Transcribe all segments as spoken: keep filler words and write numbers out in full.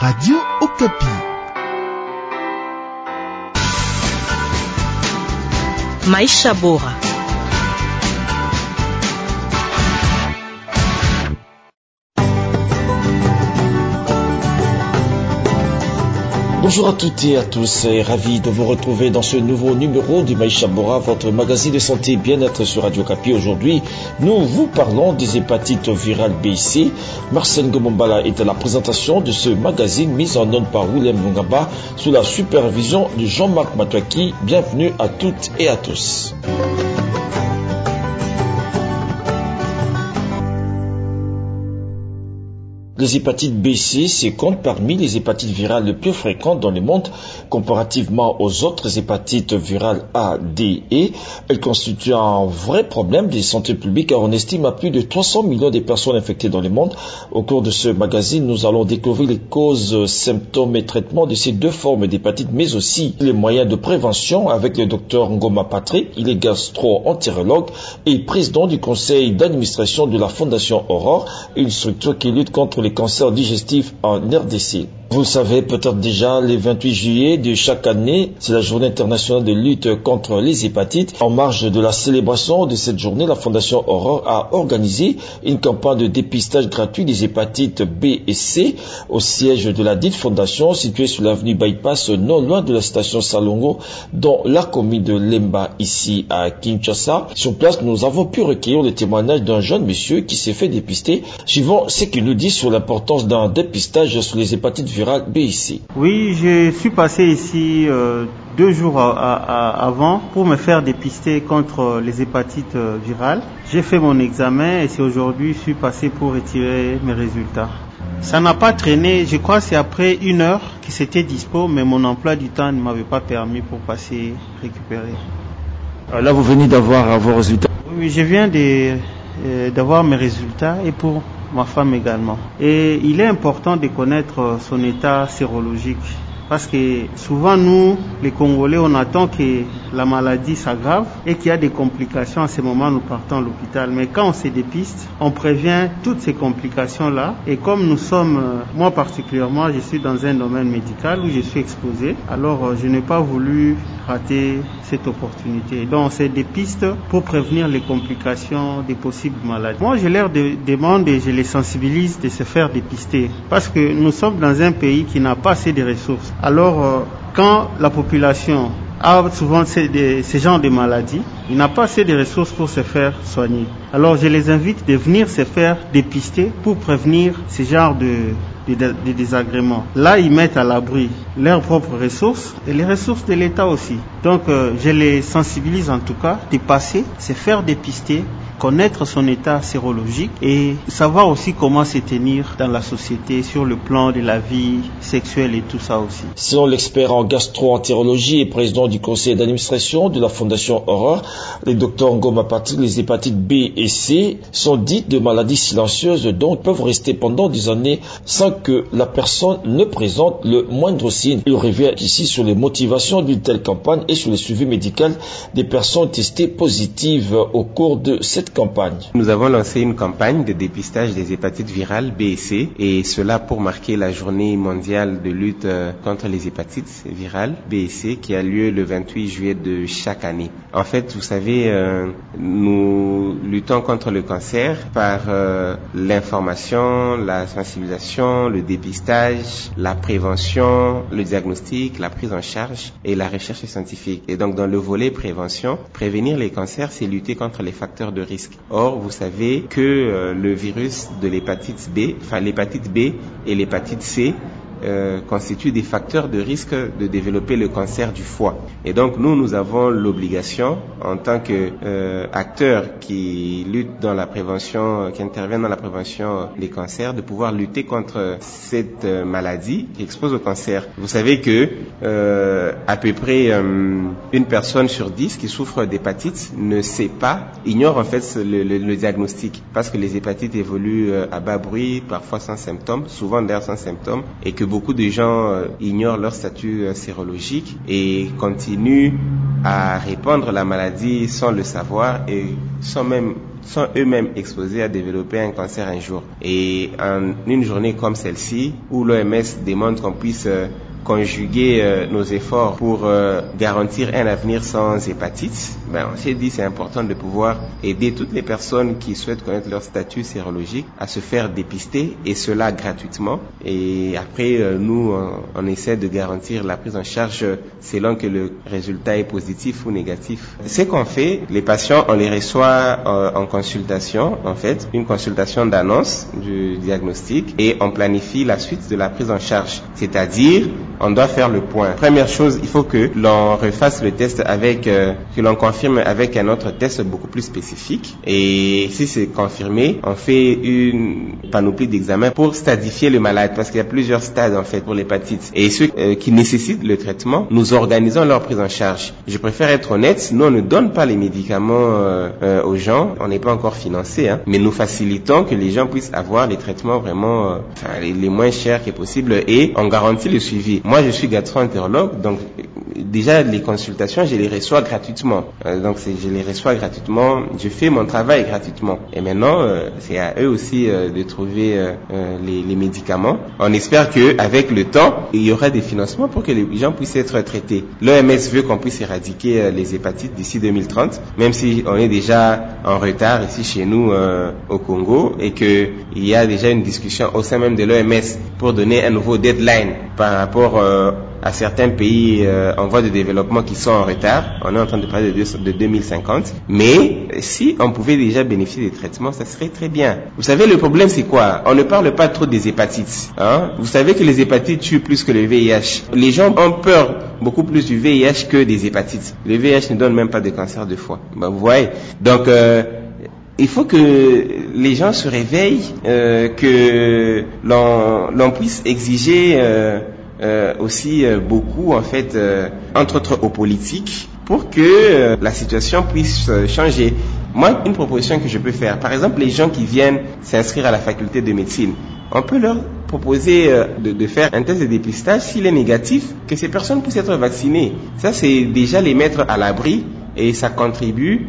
Radio Okapi. Maisha bora. Bonjour à toutes et à tous, et ravi de vous retrouver dans ce nouveau numéro du Maisha Bora, votre magazine de santé et bien-être sur Radio Okapi. Aujourd'hui, nous vous parlons des hépatites virales B C. Marcel Gomombala est à la présentation de ce magazine mis en onde par William Lungaba sous la supervision de Jean-Marc Matouaki. Bienvenue à toutes et à tous. Les hépatites B C se comptent parmi les hépatites virales les plus fréquentes dans le monde comparativement aux autres hépatites virales A, D, E. Elles constituent un vrai problème de santé publique car on estime à plus de trois cents millions de personnes infectées dans le monde. Au cours de ce magazine, nous allons découvrir les causes, symptômes et traitements de ces deux formes d'hépatite, mais aussi les moyens de prévention avec le docteur Ngoma Patrick. Il est gastro-entérologue et président du conseil d'administration de la Fondation Aurore, une structure qui lutte contre les cancers digestifs en R D C. Vous le savez peut-être déjà, le vingt-huit juillet de chaque année, c'est la journée internationale de lutte contre les hépatites. En marge de la célébration de cette journée, la Fondation Aurore a organisé une campagne de dépistage gratuit des hépatites B et C au siège de la dite fondation située sur l'avenue Bypass, non loin de la station Salongo, dans la commune de Lemba, ici à Kinshasa. Sur place, nous avons pu recueillir le témoignage d'un jeune monsieur qui s'est fait dépister. Suivant ce qu'il nous dit sur l'importance d'un dépistage sur les hépatites virales B et C. Oui, je suis passé ici euh, deux jours à, à, avant pour me faire dépister contre les hépatites euh, virales. J'ai fait mon examen et c'est aujourd'hui que je suis passé pour retirer mes résultats. Ça n'a pas traîné, je crois que c'est après une heure que c'était dispo, mais mon emploi du temps ne m'avait pas permis pour passer récupérer. Là, vous venez d'avoir vos résultats. Oui, je viens de, euh, d'avoir mes résultats et pour ma femme également. Et il est important de connaître son état sérologique parce que souvent nous, les Congolais, on attend que la maladie s'aggrave et qu'il y a des complications. À ce moment, nous partons à l'hôpital. Mais quand on se dépiste, on prévient toutes ces complications-là. Et comme nous sommes, moi particulièrement, je suis dans un domaine médical où je suis exposé, alors je n'ai pas voulu rater cette opportunité. Donc on se dépiste pour prévenir les complications des possibles maladies. Moi, je leur de, demande et je les sensibilise de se faire dépister parce que nous sommes dans un pays qui n'a pas assez de ressources. Alors, euh, quand la population a souvent ces, de, ces genres de maladies, il n'a pas assez de ressources pour se faire soigner. Alors, je les invite de venir se faire dépister pour prévenir ces genres de Des, des désagréments. Là, ils mettent à l'abri leurs propres ressources et les ressources de l'État aussi. Donc, euh, je les sensibilise en tout cas de passer, se faire dépister, connaître son état sérologique et savoir aussi comment se tenir dans la société sur le plan de la vie sexuelle et tout ça aussi. Selon l'expert en gastro-entérologie et président du conseil d'administration de la Fondation Aurore, le docteur Ngoma Patrick, les hépatites B et C sont dites de maladies silencieuses, donc peuvent rester pendant des années sans que la personne ne présente le moindre signe. Il revient ici sur les motivations d'une telle campagne et sur le suivi médical des personnes testées positives au cours de cette campagne. Nous avons lancé une campagne de dépistage des hépatites virales B et C et cela pour marquer la journée mondiale de lutte contre les hépatites virales B et C qui a lieu le vingt-huit juillet de chaque année. En fait, vous savez, euh, nous luttons contre le cancer par euh, l'information, la sensibilisation, le dépistage, la prévention, le diagnostic, la prise en charge et la recherche scientifique. Et donc dans le volet prévention, prévenir les cancers, c'est lutter contre les facteurs de risque. Or, vous savez que euh, le virus de l'hépatite B, enfin l'hépatite B et l'hépatite C Euh, constituent des facteurs de risque de développer le cancer du foie. Et donc nous, nous avons l'obligation, en tant que euh, acteurs qui luttent dans la prévention, qui interviennent dans la prévention des cancers, de pouvoir lutter contre cette euh, maladie qui expose au cancer. Vous savez que euh, à peu près euh, une personne sur dix qui souffre d'hépatite ne sait pas, ignore en fait le, le, le diagnostic, parce que les hépatites évoluent euh, à bas bruit, parfois sans symptômes, souvent d'ailleurs sans symptômes, et que beaucoup de gens euh, ignorent leur statut euh, sérologique et continuent à répandre la maladie sans le savoir et sans même sont eux-mêmes exposés à développer un cancer un jour. Et en une journée comme celle-ci, où l'O M S demande qu'on puisse euh, conjuguer euh, nos efforts pour euh, garantir un avenir sans hépatite, ben, on s'est dit c'est important de pouvoir aider toutes les personnes qui souhaitent connaître leur statut sérologique à se faire dépister, et cela gratuitement. Et après, euh, nous, on, on essaie de garantir la prise en charge selon que le résultat est positif ou négatif. Ce qu'on fait, les patients, on les reçoit euh, en consultation, en fait, une consultation d'annonce du diagnostic, et on planifie la suite de la prise en charge, c'est-à-dire on doit faire le point. Première chose, il faut que l'on refasse le test avec, euh, que l'on confirme avec un autre test beaucoup plus spécifique. Et si c'est confirmé, on fait une panoplie d'examens pour stadifier le malade, parce qu'il y a plusieurs stades en fait pour l'hépatite. Et ceux euh, qui nécessitent le traitement, nous organisons leur prise en charge. Je préfère être honnête, nous on ne donne pas les médicaments euh, euh, aux gens, on n'est pas encore financé, hein, mais nous facilitons que les gens puissent avoir les traitements vraiment euh, enfin, les, les moins chers qui est possible, et on garantit le suivi. Moi, je suis gastro-entérologue, donc déjà les consultations, je les reçois gratuitement. Euh, donc c'est, je les reçois gratuitement, je fais mon travail gratuitement. Et maintenant, euh, c'est à eux aussi euh, de trouver euh, euh, les, les médicaments. On espère que avec le temps, il y aura des financements pour que les gens puissent être traités. L'O M S veut qu'on puisse éradiquer euh, les hépatites d'ici deux mille trente, même si on est déjà en retard ici chez nous euh, au Congo, et que il y a déjà une discussion au sein même de l'O M S pour donner un nouveau deadline par rapport euh, à certains pays euh, en voie de développement qui sont en retard. On est en train de parler de, de deux mille cinquante. Mais si on pouvait déjà bénéficier des traitements, ça serait très bien. Vous savez, le problème c'est quoi? On ne parle pas trop des hépatites. Hein? Vous savez que les hépatites tuent plus que le V I H. Les gens ont peur beaucoup plus du V I H que des hépatites. Le V I H ne donne même pas de cancer de foie. Ben, vous voyez. Donc euh, il faut que les gens se réveillent, euh, que l'on, l'on puisse exiger euh, euh, aussi euh, beaucoup en fait, euh, entre autres aux politiques, pour que euh, la situation puisse euh, changer. Moi, une proposition que je peux faire, par exemple, les gens qui viennent s'inscrire à la faculté de médecine, on peut leur proposer euh, de, de faire un test de dépistage. S'il est négatif, que ces personnes puissent être vaccinées. Ça, c'est déjà les mettre à l'abri, et ça contribue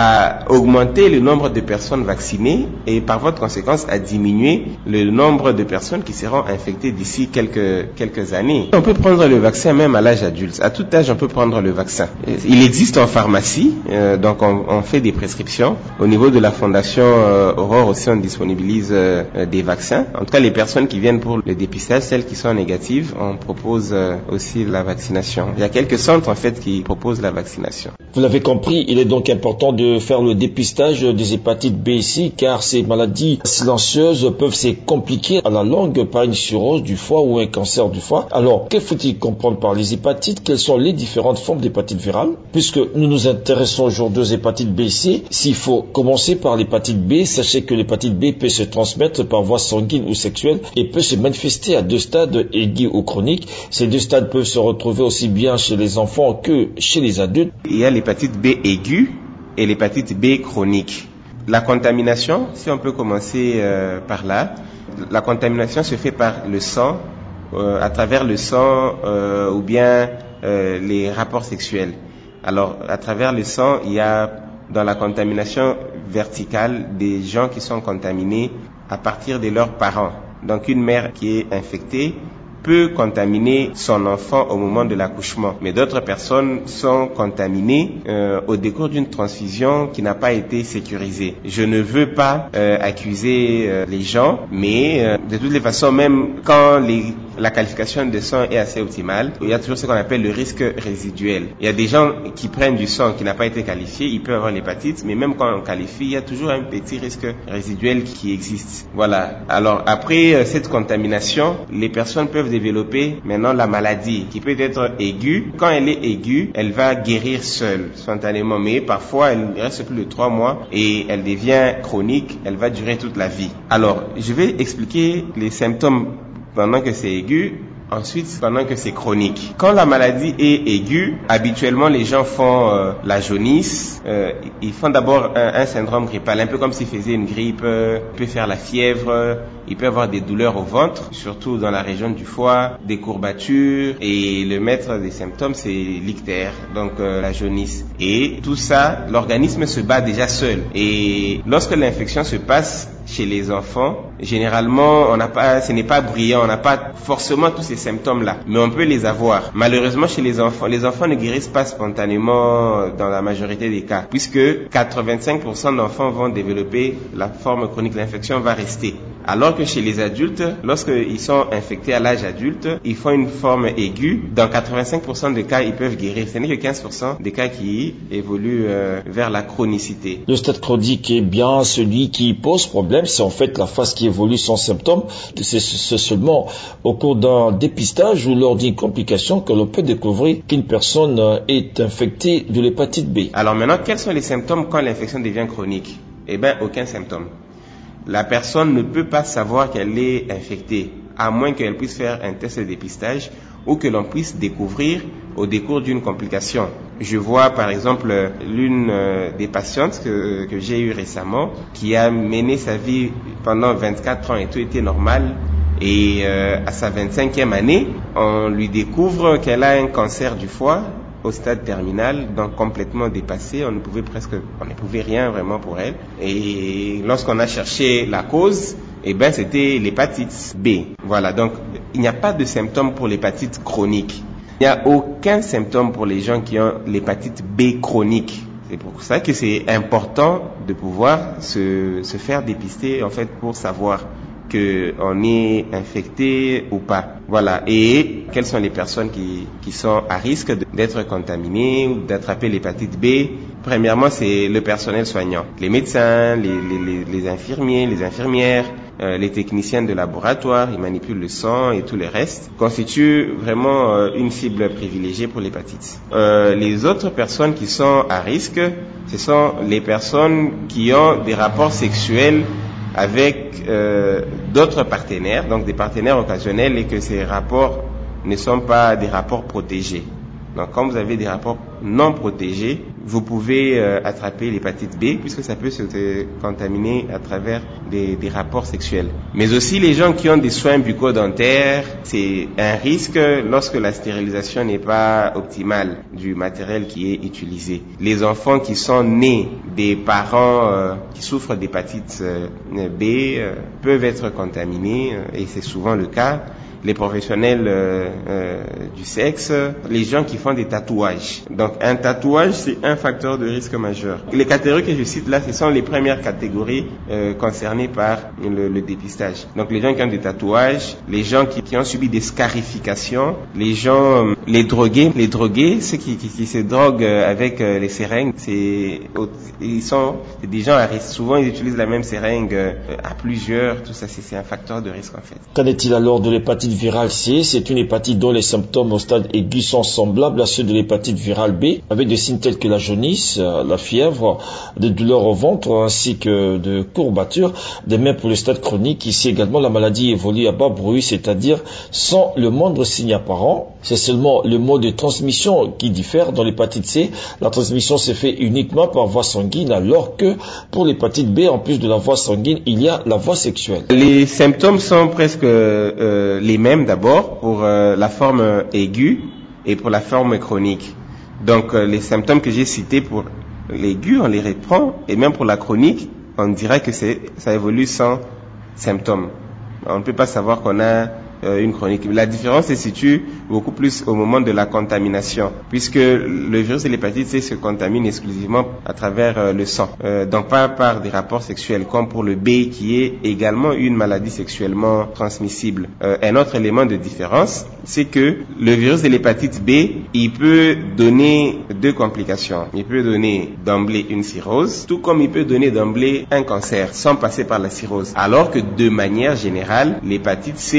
à augmenter le nombre de personnes vaccinées, et par voie de conséquence à diminuer le nombre de personnes qui seront infectées d'ici quelques quelques années. On peut prendre le vaccin même à l'âge adulte. À tout âge, on peut prendre le vaccin. Il existe en pharmacie, euh, donc on, on fait des prescriptions. Au niveau de la fondation euh, Aurore aussi, on disponibilise euh, des vaccins. En tout cas, les personnes qui viennent pour le dépistage, celles qui sont négatives, on propose euh, aussi la vaccination. Il y a quelques centres en fait qui proposent la vaccination. Vous l'avez compris, il est donc important de faire le dépistage des hépatites B et C, car ces maladies silencieuses peuvent se compliquer à la longue par une cirrhose du foie ou un cancer du foie. Alors, que faut-il comprendre par les hépatites? Quelles sont les différentes formes d'hépatite virale? Puisque nous nous intéressons aujourd'hui aux hépatites B et C, s'il faut commencer par l'hépatite B, sachez que l'hépatite B peut se transmettre par voie sanguine ou sexuelle et peut se manifester à deux stades, aigus ou chroniques. Ces deux stades peuvent se retrouver aussi bien chez les enfants que chez les adultes. Il y a l'hépatite B aiguë et l'hépatite B chronique. La contamination, si on peut commencer euh, par là, la contamination se fait par le sang, euh, à travers le sang euh, ou bien euh, les rapports sexuels. Alors, à travers le sang, il y a dans la contamination verticale des gens qui sont contaminés à partir de leurs parents. Donc, une mère qui est infectée peut contaminer son enfant au moment de l'accouchement. Mais d'autres personnes sont contaminées euh, au décours d'une transfusion qui n'a pas été sécurisée. Je ne veux pas euh, accuser euh, les gens, mais euh, de toutes les façons, même quand les, la qualification de sang est assez optimale, il y a toujours ce qu'on appelle le risque résiduel. Il y a des gens qui prennent du sang qui n'a pas été qualifié, ils peuvent avoir l'hépatite, mais même quand on qualifie, il y a toujours un petit risque résiduel qui existe. Voilà. Alors après euh, cette contamination, les personnes peuvent développer maintenant la maladie qui peut être aiguë. Quand elle est aiguë, elle va guérir seule, spontanément, mais parfois elle reste plus de trois mois et elle devient chronique, elle va durer toute la vie. Alors, je vais expliquer les symptômes pendant que c'est aigu. Ensuite, pendant que c'est chronique. Quand la maladie est aiguë, habituellement les gens font euh, la jaunisse. Euh, ils font d'abord un, un syndrome grippal, un peu comme s'ils faisaient une grippe. Euh, il peut faire la fièvre, il peut avoir des douleurs au ventre, surtout dans la région du foie, des courbatures. Et le maître des symptômes, c'est l'ictère, donc euh, la jaunisse. Et tout ça, l'organisme se bat déjà seul. Et lorsque l'infection se passe chez les enfants, généralement, on n'a pas, ce n'est pas brillant, on n'a pas forcément tous ces symptômes-là, mais on peut les avoir. Malheureusement, chez les enfants, les enfants ne guérissent pas spontanément dans la majorité des cas, puisque quatre-vingt-cinq pour cent d'enfants vont développer la forme chronique, l'infection va rester. Alors que chez les adultes, lorsqu'ils sont infectés à l'âge adulte, ils font une forme aiguë. Dans quatre-vingt-cinq pour cent des cas, ils peuvent guérir. Ce n'est que quinze pour cent des cas qui évoluent euh, vers la chronicité. Le stade chronique est bien celui qui pose problème. C'est en fait la phase qui évolue sans symptômes. C'est, c'est seulement au cours d'un dépistage ou lors d'une complication que l'on peut découvrir qu'une personne est infectée de l'hépatite B. Alors maintenant, quels sont les symptômes quand l'infection devient chronique? Eh bien, aucun symptôme. La personne ne peut pas savoir qu'elle est infectée, à moins qu'elle puisse faire un test de dépistage ou que l'on puisse découvrir au décours d'une complication. Je vois par exemple l'une des patientes que, que j'ai eue récemment qui a mené sa vie pendant vingt-quatre ans et tout était normal. Et euh, à sa vingt-cinquième année, on lui découvre qu'elle a un cancer du foie au stade terminal, donc complètement dépassé. On ne pouvait presque, on ne pouvait rien vraiment pour elle. Et lorsqu'on a cherché la cause, eh ben c'était l'hépatite B. Voilà, donc il n'y a pas de symptômes pour l'hépatite chronique. Il n'y a aucun symptôme pour les gens qui ont l'hépatite B chronique. C'est pour ça que c'est important de pouvoir se, se faire dépister en fait pour savoir que on est infecté ou pas. Voilà. Et quelles sont les personnes qui, qui sont à risque d'être contaminées ou d'attraper l'hépatite B? Premièrement, c'est le personnel soignant. Les médecins, les, les, les infirmiers, les infirmières, euh, les techniciens de laboratoire, ils manipulent le sang et tout le reste, constituent vraiment euh, une cible privilégiée pour l'hépatite. Euh, les autres personnes qui sont à risque, ce sont les personnes qui ont des rapports sexuels avec euh, d'autres partenaires, donc des partenaires occasionnels, et que ces rapports ne sont pas des rapports protégés. Donc quand vous avez des rapports non protégés, vous pouvez euh, attraper l'hépatite B puisque ça peut se contaminer à travers des, des rapports sexuels. Mais aussi les gens qui ont des soins bucco-dentaires, c'est un risque lorsque la stérilisation n'est pas optimale du matériel qui est utilisé. Les enfants qui sont nés des parents euh, qui souffrent d'hépatite euh, B euh, peuvent être contaminés euh, et c'est souvent le cas. Les professionnels euh, euh, du sexe, les gens qui font des tatouages. Donc un tatouage, c'est un facteur de risque majeur. Les catégories que je cite là, ce sont les premières catégories euh, concernées par le, le dépistage. Donc les gens qui ont des tatouages, les gens qui, qui ont subi des scarifications, les gens, euh, les drogués, les drogués, ceux qui, qui, qui se droguent avec euh, les seringues, c'est, ils sont c'est des gens à risque. Souvent ils utilisent la même seringue euh, à plusieurs. Tout ça, c'est, c'est un facteur de risque en fait. Qu'en est-il alors de l'hépatite virale C? C'est une hépatite dont les symptômes au stade aigu sont semblables à ceux de l'hépatite virale B, avec des signes tels que la jaunisse, la fièvre, des douleurs au ventre ainsi que de courbatures. De même pour le stade chronique, ici également la maladie évolue à bas bruit, c'est-à-dire sans le moindre signe apparent. C'est seulement le mode de transmission qui diffère. Dans l'hépatite C, la transmission se fait uniquement par voie sanguine, alors que pour l'hépatite B, en plus de la voie sanguine, il y a la voie sexuelle. Les symptômes sont presque euh, les mêmes d'abord pour euh, la forme aiguë et pour la forme chronique. Donc euh, les symptômes que j'ai cités pour l'aigu, on les reprend, et même pour la chronique, on dirait que c'est, ça évolue sans symptômes. On ne peut pas savoir qu'on a euh, une chronique. La différence se situe beaucoup plus au moment de la contamination, puisque le virus de l'hépatite C se contamine exclusivement à travers euh, le sang, euh, donc pas par des rapports sexuels, comme pour le B qui est également une maladie sexuellement transmissible. Euh, un autre élément de différence, c'est que le virus de l'hépatite B, il peut donner deux complications. Il peut donner d'emblée une cirrhose, tout comme il peut donner d'emblée un cancer, sans passer par la cirrhose. Alors que de manière générale, l'hépatite C, quand il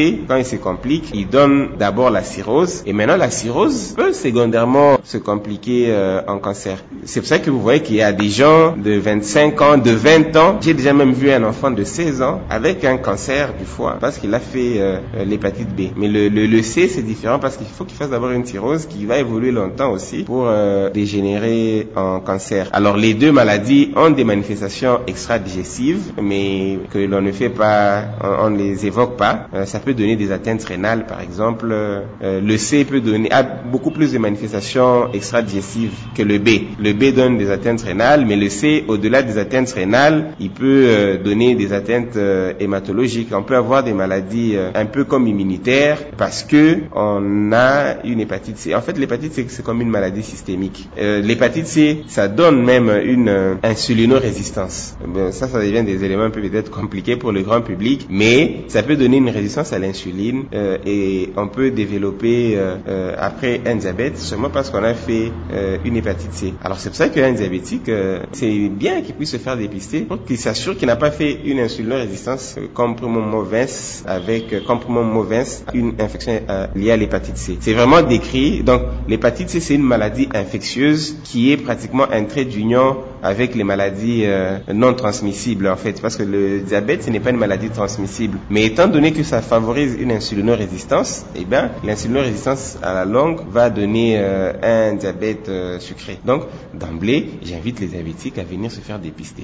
se complique, il donne d'abord la cirrhose, et maintenant la cirrhose peut secondairement se compliquer euh, en cancer. C'est pour ça que vous voyez qu'il y a des gens de vingt-cinq ans, de vingt ans, j'ai déjà même vu un enfant de seize ans avec un cancer du foie parce qu'il a fait euh, l'hépatite B. Mais le, le, le C, c'est différent parce qu'il faut qu'il fasse d'abord une cirrhose qui va évoluer longtemps aussi pour euh, dégénérer en cancer. Alors les deux maladies ont des manifestations extra-digestives, mais que l'on ne fait pas, on ne les évoque pas. Euh, ça peut donner des atteintes rénales, par exemple. Euh, le C peut donner a beaucoup plus de manifestations extra-digestives que le B. Le B donne des atteintes rénales, mais le C, au-delà des atteintes rénales, il peut euh, donner des atteintes euh, hématologiques. On peut avoir des maladies euh, un peu comme immunitaires parce que on a une hépatite C. En fait, l'hépatite C, c'est comme une maladie systémique. Euh, l'hépatite C, ça donne même une euh, insulinorésistance. Bon, ça, ça devient des éléments un peu peut-être compliqués pour le grand public, mais ça peut donner une résistance à l'insuline euh, et on peut développer euh, euh, après un diabète seulement parce qu'on a fait euh, une hépatite C. Alors c'est pour ça qu'un diabétique, euh, c'est bien qu'il puisse se faire dépister pour qu'il s'assure qu'il n'a pas fait une insulinorésistance euh, comprimum movens avec euh, comprimum movens, une infection euh, liée à l'hépatite C. C'est vraiment décrit. Donc l'hépatite C, c'est une maladie infectieuse qui est pratiquement un trait d'union avec les maladies euh, non transmissibles en fait, parce que le diabète, ce n'est pas une maladie transmissible. Mais étant donné que ça favorise une insulinorésistance, eh bien l'insulinorésistance à la longue va donner euh, un diabète euh, sucré. Donc d'emblée, j'invite les diabétiques à venir se faire dépister.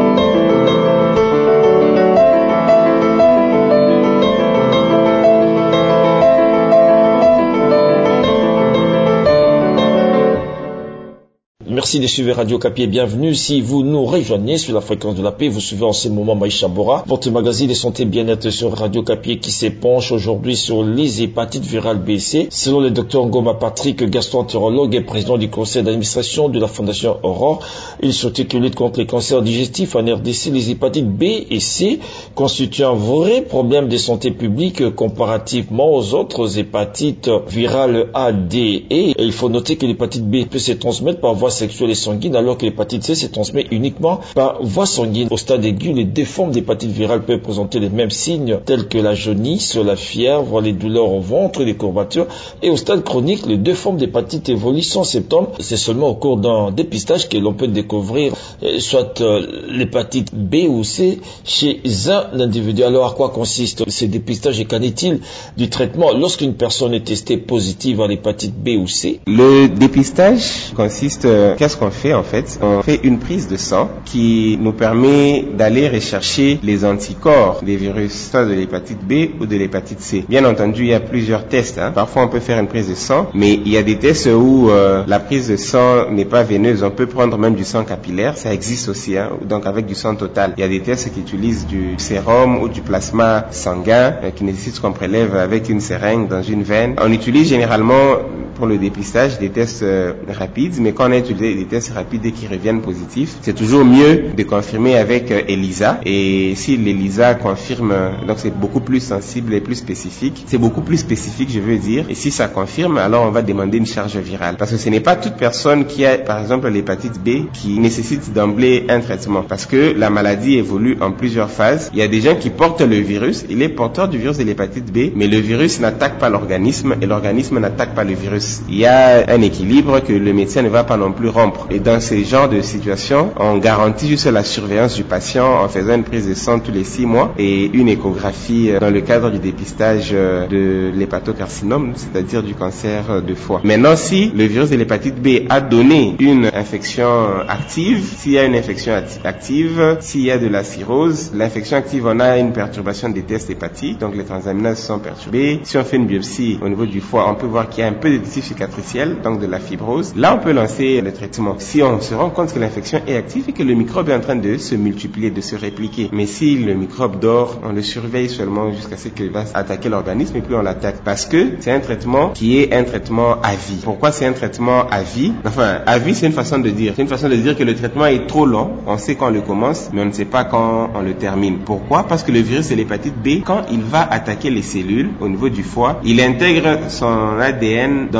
Merci de suivre Radio Kapi et bienvenue. Si vous nous rejoignez sur la fréquence de la paix, vous suivez en ce moment Maïcha Bora, votre magazine de santé bien-être sur Radio Kapi qui s'épanche aujourd'hui sur les hépatites virales B C. Selon le docteur Ngoma Patrick, gastroentérologue et président du conseil d'administration de la Fondation Aurore, il souhaitait que lutte contre les cancers digestifs en R D C, les hépatites B et C constituent un vrai problème de santé publique comparativement aux autres hépatites virales A, D, E. Et il faut noter que l'hépatite B peut se transmettre par voie sexuelle et sanguine, alors que l'hépatite C se transmet uniquement par voie sanguine. Au stade aigu, les deux formes d'hépatite virale peuvent présenter les mêmes signes, tels que la jaunisse, la fièvre, les douleurs au ventre, les courbatures. Et au stade chronique, les deux formes d'hépatite évoluent sans symptômes. C'est seulement au cours d'un dépistage que l'on peut découvrir soit l'hépatite B ou C chez un individu. Alors, à quoi consiste ce dépistage et qu'en est-il du traitement lorsqu'une personne est testée positive à l'hépatite B ou C? Le dépistage consiste qu'est-ce qu'on fait en fait? On fait une prise de sang qui nous permet d'aller rechercher les anticorps des virus, soit de l'hépatite B ou de l'hépatite C. Bien entendu, il y a plusieurs tests. Hein. Parfois, on peut faire une prise de sang, mais il y a des tests où euh, la prise de sang n'est pas veineuse. On peut prendre même du sang capillaire, ça existe aussi, hein, donc avec du sang total. Il y a des tests qui utilisent du sérum ou du plasma sanguin euh, qui nécessitent qu'on prélève avec une seringue dans une veine. On utilise généralement pour le dépistage des tests euh, rapides, mais quand on a utilisé des tests rapides et qui reviennent positifs, c'est toujours mieux de confirmer avec euh, ELISA. Et si l'ELISA confirme, euh, donc c'est beaucoup plus sensible et plus spécifique. C'est beaucoup plus spécifique, je veux dire. Et si ça confirme, alors on va demander une charge virale. Parce que ce n'est pas toute personne qui a, par exemple, l'hépatite B qui nécessite d'emblée un traitement. Parce que la maladie évolue en plusieurs phases. Il y a des gens qui portent le virus. Il est porteur du virus de l'hépatite B, mais le virus n'attaque pas l'organisme et l'organisme n'attaque pas le virus. Il y a un équilibre que le médecin ne va pas non plus rompre. Et dans ce genre de situation, on garantit juste la surveillance du patient en faisant une prise de sang tous les six mois et une échographie dans le cadre du dépistage de l'hépatocarcinome, c'est-à-dire du cancer de foie. Maintenant, si le virus de l'hépatite B a donné une infection active, s'il y a une infection active, s'il y a de la cirrhose, l'infection active, on a une perturbation des tests hépatiques, donc les transaminases sont perturbées. Si on fait une biopsie au niveau du foie, on peut voir qu'il y a un peu de tissu cicatriciel, donc de la fibrose. Là, on peut lancer le traitement. Si on se rend compte que l'infection est active et que le microbe est en train de se multiplier, de se répliquer. Mais si le microbe dort, on le surveille seulement jusqu'à ce qu'il va attaquer l'organisme et puis on l'attaque. Parce que c'est un traitement qui est un traitement à vie. Pourquoi c'est un traitement à vie? Enfin, à vie, c'est une façon de dire. C'est une façon de dire que le traitement est trop long. On sait quand on le commence, mais on ne sait pas quand on le termine. Pourquoi? Parce que le virus de l'hépatite B, quand il va attaquer les cellules au niveau du foie, il intègre son A D N dans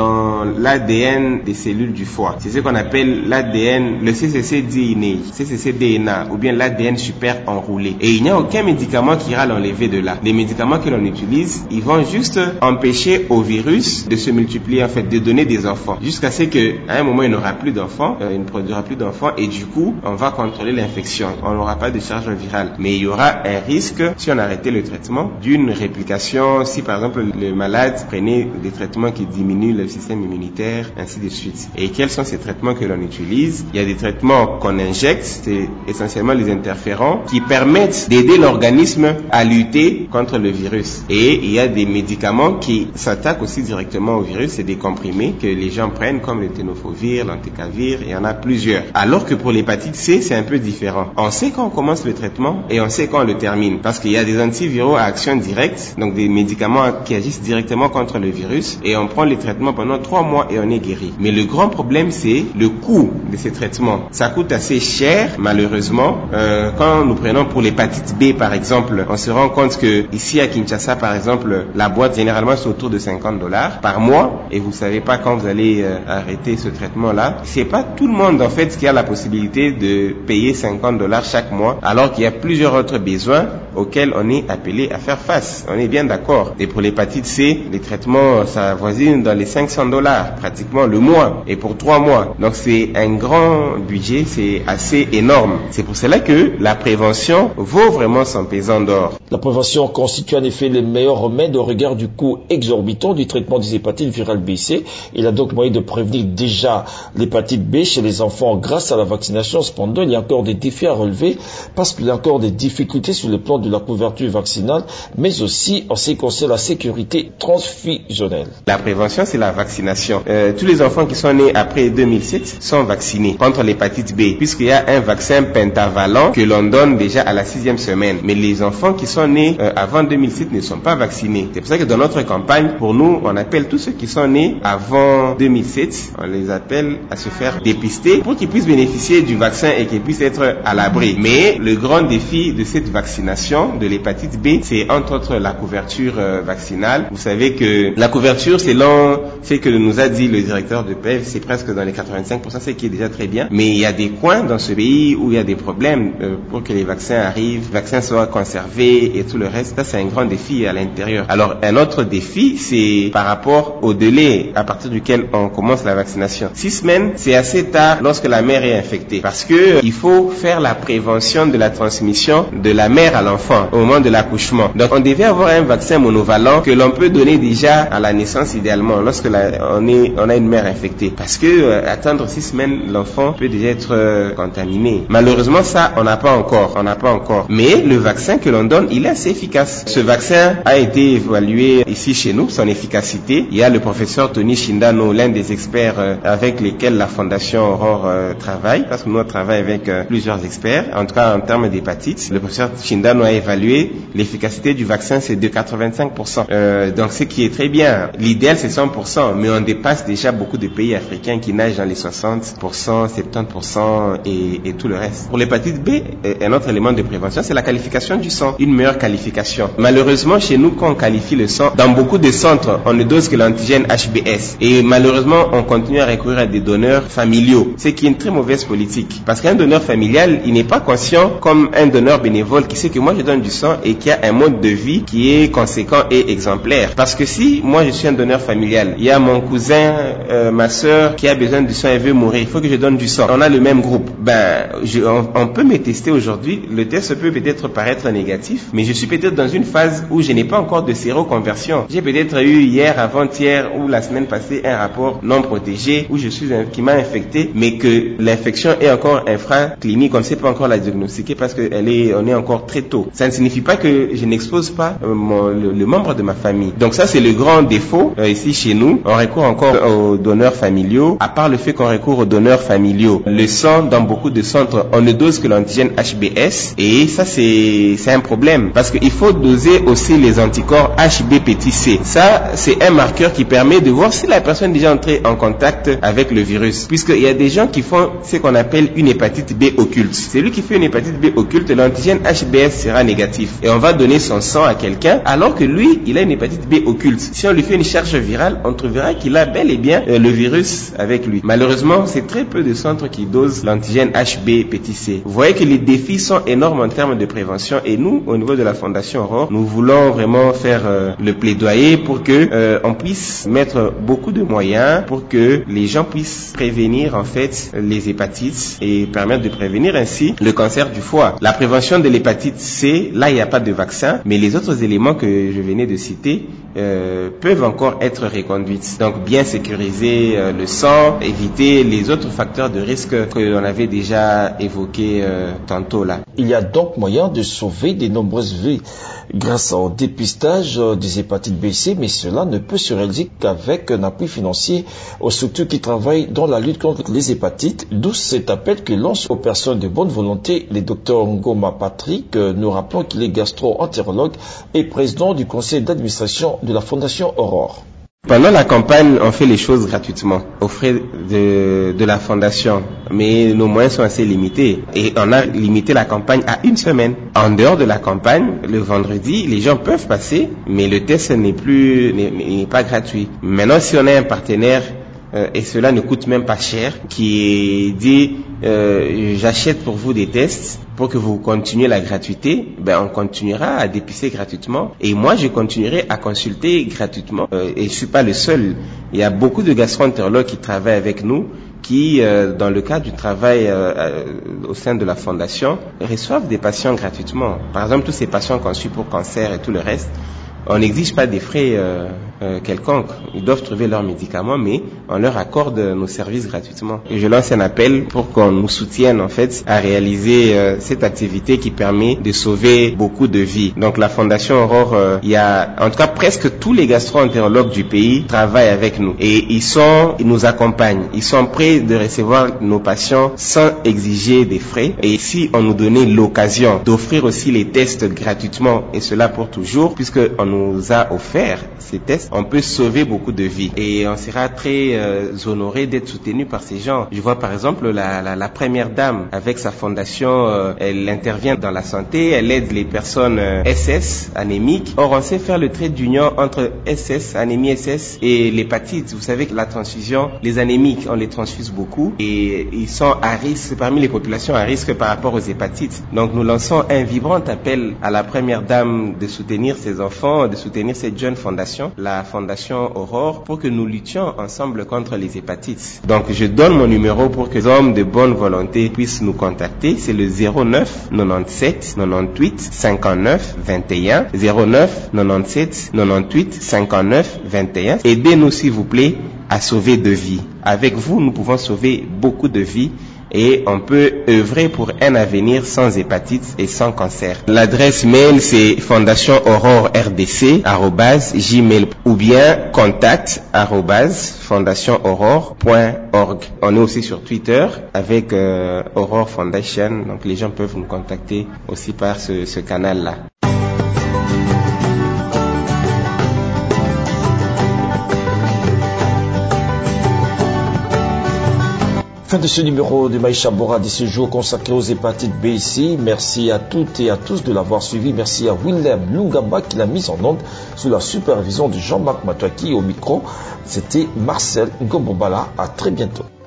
dans l'A D N des cellules du foie. C'est ce qu'on appelle l'A D N, le C C C D N A, C C C D N A, ou bien l'A D N super enroulé. Et il n'y a aucun médicament qui ira l'enlever de là. Les médicaments que l'on utilise, ils vont juste empêcher au virus de se multiplier, en fait, de donner des enfants, jusqu'à ce que, à un moment, il n'aura plus d'enfants, euh, il ne produira plus d'enfants, et du coup, on va contrôler l'infection. On n'aura pas de charge virale. Mais il y aura un risque, si on arrêtait le traitement, d'une réplication, si par exemple le malade prenait des traitements qui diminuent le système immunitaire, ainsi de suite. Et quels sont ces traitements que l'on utilise? Il y a des traitements qu'on injecte, c'est essentiellement les interférents, qui permettent d'aider l'organisme à lutter contre le virus. Et il y a des médicaments qui s'attaquent aussi directement au virus, c'est des comprimés que les gens prennent comme le tenofovir, l'anticavir, et il y en a plusieurs. Alors que pour l'hépatite C, c'est un peu différent. On sait quand on commence le traitement et on sait quand on le termine, parce qu'il y a des antiviraux à action directe, donc des médicaments qui agissent directement contre le virus, et on prend les traitements pendant trois mois et on est guéri. Mais le grand problème, c'est le coût de ces traitements. Ça coûte assez cher, malheureusement. Euh, quand nous prenons pour l'hépatite B, par exemple, on se rend compte que ici à Kinshasa, par exemple, la boîte généralement c'est autour de cinquante dollars par mois, et vous savez pas quand vous allez euh, arrêter ce traitement-là. C'est pas tout le monde en fait qui a la possibilité de payer cinquante dollars chaque mois, alors qu'il y a plusieurs autres besoins auxquels on est appelé à faire face. On est bien d'accord. Et pour l'hépatite C, les traitements, ça avoisine dans les cinq cents dollars pratiquement le mois, et pour trois mois. Donc c'est un grand budget, c'est assez énorme. C'est pour cela que la prévention vaut vraiment son pesant d'or. La prévention constitue en effet le meilleur remède au regard du coût exorbitant du traitement des hépatites virales B C. Il a donc moyen de prévenir déjà l'hépatite B chez les enfants grâce à la vaccination. Cependant, il y a encore des défis à relever parce qu'il y a encore des difficultés sur le plan de la couverture vaccinale, mais aussi en ce qui concerne la sécurité transfusionnelle. La prévention, c'est la vaccination. Euh, tous les enfants qui sont nés après deux mille sept sont vaccinés contre l'hépatite B, puisqu'il y a un vaccin pentavalent que l'on donne déjà à la sixième semaine. Mais les enfants qui sont nés euh, avant deux mille sept ne sont pas vaccinés. C'est pour ça que dans notre campagne, pour nous, on appelle tous ceux qui sont nés avant deux mille sept, on les appelle à se faire dépister pour qu'ils puissent bénéficier du vaccin et qu'ils puissent être à l'abri. Mais le grand défi de cette vaccination de l'hépatite B, c'est entre autres la couverture euh, vaccinale. Vous savez que la couverture, selon ce que nous a dit le directeur de P E V, c'est presque dans les quatre-vingt-cinq pour cent, ce qui est déjà très bien. Mais il y a des coins dans ce pays où il y a des problèmes euh, pour que les vaccins arrivent, les vaccins soient conservés et tout le reste. Ça, c'est un grand défi à l'intérieur. Alors, un autre défi, c'est par rapport au délai à partir duquel on commence la vaccination. Six semaines, c'est assez tard lorsque la mère est infectée, parce que euh, il faut faire la prévention de la transmission de la mère à l'enfant au moment de l'accouchement. Donc, on devait avoir un vaccin monovalent que l'on peut donner déjà à la naissance idéalement, lorsque la, on, est, on a une mère infectée. Parce que euh, attendre six semaines, l'enfant peut déjà être euh, contaminé. Malheureusement, ça, on n'a pas encore. On n'a pas encore. Mais le vaccin que l'on donne, il est assez efficace. Ce vaccin a été évalué ici chez nous, son efficacité. Il y a le professeur Tony Shindano, l'un des experts euh, avec lesquels la Fondation Aurore euh, travaille, parce que nous, on travaille avec euh, plusieurs experts, en tout cas en termes d'hépatite. Le professeur Shindano a évalué l'efficacité du vaccin, c'est de quatre-vingt-cinq pour cent. Euh, donc, ce qui est très bien. L'idéal, c'est cent pour cent, mais on dépasse déjà beaucoup de pays africains qui nagent dans les soixante pour cent, soixante-dix pour cent et, et tout le reste. Pour l'hépatite B, un autre élément de prévention, c'est la qualification du sang, une meilleure qualification. Malheureusement, chez nous, quand on qualifie le sang, dans beaucoup de centres, on ne dose que l'antigène H B S. Et malheureusement, on continue à recourir à des donneurs familiaux, ce qui est une très mauvaise politique. Parce qu'un donneur familial, il n'est pas conscient comme un donneur bénévole qui sait que moi, je donne du sang et qui a un mode de vie qui est conséquent et exemplaire. Parce que si moi, je suis un donneur familial, il y a mon cousin, euh, ma soeur qui a besoin du sang et veut mourir, il faut que je donne du sang. On a le même groupe. Ben, je, on, on peut me tester aujourd'hui. Le test peut peut-être paraître négatif, mais je suis peut-être dans une phase où je n'ai pas encore de séroconversion. J'ai peut-être eu hier, avant-hier ou la semaine passée un rapport non protégé où je suis un, qui m'a infecté, mais que l'infection est encore infraclinique. On ne sait pas encore la diagnostiquer parce que elle est, on est encore très tôt. Ça ne signifie pas que je n'expose pas euh, mon, le, le membre de ma famille. Donc ça, c'est le grand défaut euh, ici chez nous. On recourt encore aux donneurs familiaux. À part le fait qu'on recourt aux donneurs donneurs familiaux. Le sang, dans beaucoup de centres, on ne dose que l'antigène H B S et ça c'est c'est un problème parce qu'il faut doser aussi les anticorps H B petit c. Ça c'est un marqueur qui permet de voir si la personne est déjà entrée en contact avec le virus, puisqu'il y a des gens qui font ce qu'on appelle une hépatite B occulte. Celui qui fait une hépatite B occulte, l'antigène H B S sera négatif et on va donner son sang à quelqu'un alors que lui il a une hépatite B occulte. Si on lui fait une charge virale, on trouvera qu'il a bel et bien euh, le virus avec lui. Malheureusement, c'est très peu de centres qui dosent l'antigène H B petit c. Vous voyez que les défis sont énormes en termes de prévention et nous, au niveau de la Fondation Aurore, nous voulons vraiment faire euh, le plaidoyer pour que euh, on puisse mettre beaucoup de moyens pour que les gens puissent prévenir en fait les hépatites et permettre de prévenir ainsi le cancer du foie. La prévention de l'hépatite C, là il n'y a pas de vaccin, mais les autres éléments que je venais de citer euh, peuvent encore être reconduites. Donc bien sécuriser euh, le sang, éviter les autres facteurs de risque que l'on avait déjà évoqués euh, tantôt là. Il y a donc moyen de sauver de nombreuses vies grâce au dépistage des hépatites B et C, mais cela ne peut se réaliser qu'avec un appui financier aux structures qui travaillent dans la lutte contre les hépatites, d'où cet appel que lance aux personnes de bonne volonté le docteur Ngoma Patrick. Nous rappelons qu'il est gastro-entérologue et président du conseil d'administration de la Fondation Aurore. Pendant la campagne, on fait les choses gratuitement, aux frais de, de la fondation. Mais nos moyens sont assez limités. Et on a limité la campagne à une semaine. En dehors de la campagne, le vendredi, les gens peuvent passer, mais le test n'est plus, n'est, n'est pas gratuit. Maintenant, si on a un partenaire, euh, et cela ne coûte même pas cher, qui dit, euh, j'achète pour vous des tests, pour que vous continuiez la gratuité, ben on continuera à dépister gratuitement et moi je continuerai à consulter gratuitement euh, et je suis pas le seul. Il y a beaucoup de gastro-entérologues qui travaillent avec nous qui, euh, dans le cadre du travail euh, euh, au sein de la fondation, reçoivent des patients gratuitement. Par exemple, tous ces patients qu'on suit pour cancer et tout le reste, on n'exige pas des frais euh, euh, quelconques. Ils doivent trouver leurs médicaments, mais on leur accorde nos services gratuitement. Et je lance un appel pour qu'on nous soutienne en fait à réaliser euh, cette activité qui permet de sauver beaucoup de vies. Donc la Fondation Aurore, euh, il y a en tout cas presque tous les gastro-entérologues du pays travaillent avec nous et ils sont, ils nous accompagnent. Ils sont prêts de recevoir nos patients sans exiger des frais. Et si on nous donnait l'occasion d'offrir aussi les tests gratuitement et cela pour toujours, puisque on nous a offert ces tests, on peut sauver beaucoup de vies et on sera très euh, honoré d'être soutenu par ces gens. Je vois par exemple la, la, la première dame avec sa fondation, euh, elle intervient dans la santé, elle aide les personnes euh, S S, anémiques. Or on sait faire le trait d'union entre S S, anémie S S et l'hépatite. Vous savez que la transfusion, les anémiques, on les transfuse beaucoup et ils sont à risque, parmi les populations à risque par rapport aux hépatites. Donc nous lançons un vibrant appel à la première dame de soutenir ses enfants, de soutenir cette jeune fondation, la Fondation Aurore, pour que nous luttions ensemble contre les hépatites. Donc je donne mon numéro pour que les hommes de bonne volonté puissent nous contacter. C'est le zéro neuf quatre-vingt-dix-sept quatre-vingt-dix-huit cinquante-neuf vingt et un zéro neuf quatre-vingt-dix-sept quatre-vingt-dix-huit cinquante-neuf vingt et un. Aidez-nous s'il vous plaît à sauver de vies. Avec vous, nous pouvons sauver beaucoup de vies et on peut œuvrer pour un avenir sans hépatite et sans cancer. L'adresse mail c'est fondation aurore r d c arobase gmail ou bien contact arobase fondation aurore point org. On est aussi sur Twitter avec euh, Aurore Foundation, donc les gens peuvent nous contacter aussi par ce, ce canal-là. Fin de ce numéro de Maïcha Bora de ce jour consacré aux hépatites B et C. Merci à toutes et à tous de l'avoir suivi. Merci à Willem Lungaba qui l'a mise en onde sous la supervision de Jean-Marc Matouaki au micro. C'était Marcel Ngobobala. À très bientôt.